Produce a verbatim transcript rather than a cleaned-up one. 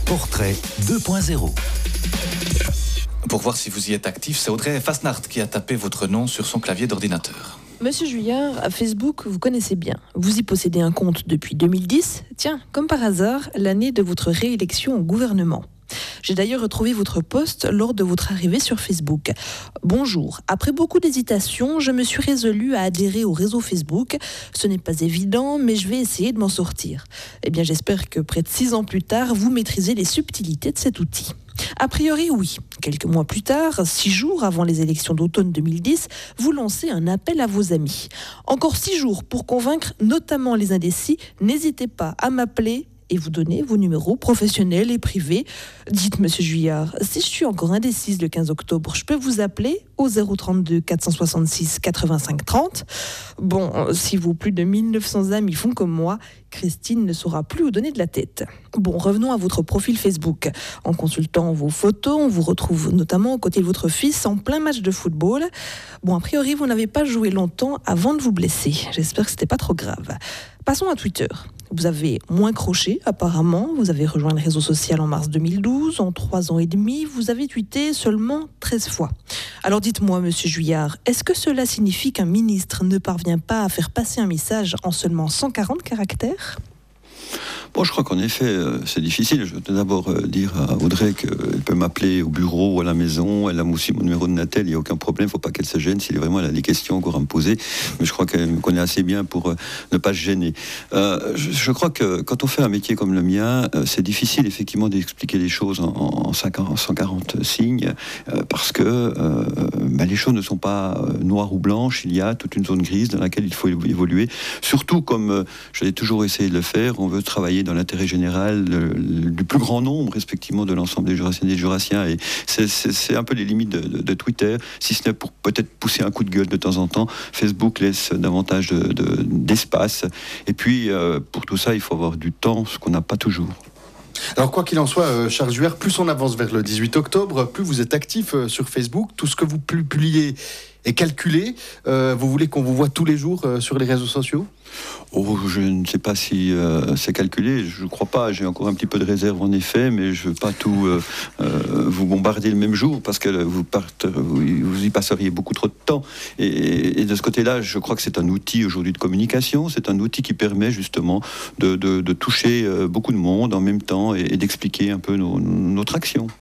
Portrait deux point zéro. Pour voir si vous y êtes actif, c'est Audrey Fasnacht qui a tapé votre nom sur son clavier d'ordinateur. Monsieur Juillard, à Facebook, vous connaissez bien. Vous y possédez un compte depuis deux mille dix. Tiens, comme par hasard, l'année de votre réélection au gouvernement. J'ai d'ailleurs retrouvé votre post lors de votre arrivée sur Facebook. Bonjour, après beaucoup d'hésitation, je me suis résolue à adhérer au réseau Facebook. Ce n'est pas évident, mais je vais essayer de m'en sortir. Eh bien, j'espère que près de six ans plus tard, vous maîtrisez les subtilités de cet outil. A priori, oui. Quelques mois plus tard, six jours avant les élections d'automne deux mille dix, vous lancez un appel à vos amis. Encore six jours pour convaincre notamment les indécis. N'hésitez pas à m'appeler et vous donner vos numéros professionnels et privés. Dites, monsieur Juillard, si je suis encore indécise le quinze octobre, je peux vous appeler au zéro trente-deux quatre cent soixante-six quatre-vingt-cinq trente. Bon, si vos plus de mille neuf cents amis font comme moi, Christine ne saura plus vous donner de la tête. Bon, revenons à votre profil Facebook. En consultant vos photos, on vous retrouve notamment aux côtés de votre fils en plein match de football. Bon, a priori, vous n'avez pas joué longtemps avant de vous blesser. J'espère que c'était pas trop grave. Passons à Twitter. Vous avez moins croché, apparemment. Vous avez rejoint le réseau social en mars deux mille douze. En trois ans et demi, vous avez tweeté seulement treize fois. Alors dites-moi, monsieur Juillard, est-ce que cela signifie qu'un ministre ne parvient pas à faire passer un message en seulement cent quarante caractères ? Bon, je crois qu'en effet, euh, c'est difficile. Je veux d'abord euh, dire à Audrey qu'elle peut m'appeler au bureau ou à la maison. Elle a aussi mon numéro de Natel, il n'y a aucun problème. Il ne faut pas qu'elle se gêne si vraiment elle a des questions encore à me poser. Mais je crois qu'elle me connaît assez bien pour euh, ne pas se gêner. Euh, je, je crois que quand on fait un métier comme le mien, euh, c'est difficile effectivement d'expliquer les choses en, en cent quarante signes euh, parce que euh, ben, les choses ne sont pas euh, noires ou blanches. Il y a toute une zone grise dans laquelle il faut évoluer. Surtout comme euh, j'avais toujours essayé de le faire, on veut travailler dans l'intérêt général le, le, du plus grand nombre, respectivement, de l'ensemble des Jurassiennes et des Jurassiens. Et c'est, c'est, c'est un peu les limites de, de, de Twitter, si ce n'est pour peut-être pousser un coup de gueule de temps en temps. Facebook laisse davantage de, de, d'espace. Et puis, euh, pour tout ça, il faut avoir du temps, ce qu'on n'a pas toujours. Alors quoi qu'il en soit, euh, Charles Juillard, plus on avance vers le dix-huit octobre, plus vous êtes actif euh, sur Facebook. Tout ce que vous publiez est calculé. Euh, vous voulez qu'on vous voit tous les jours euh, sur les réseaux sociaux ? Oh, je ne sais pas si euh, c'est calculé, je ne crois pas, j'ai encore un petit peu de réserve en effet, mais je ne veux pas tout euh, euh, vous bombarder le même jour parce que vous, partez, vous, vous y passeriez beaucoup trop de temps. Et, et de ce côté-là, je crois que c'est un outil aujourd'hui de communication, c'est un outil qui permet justement de, de, de toucher beaucoup de monde en même temps et, et d'expliquer un peu nos, notre action.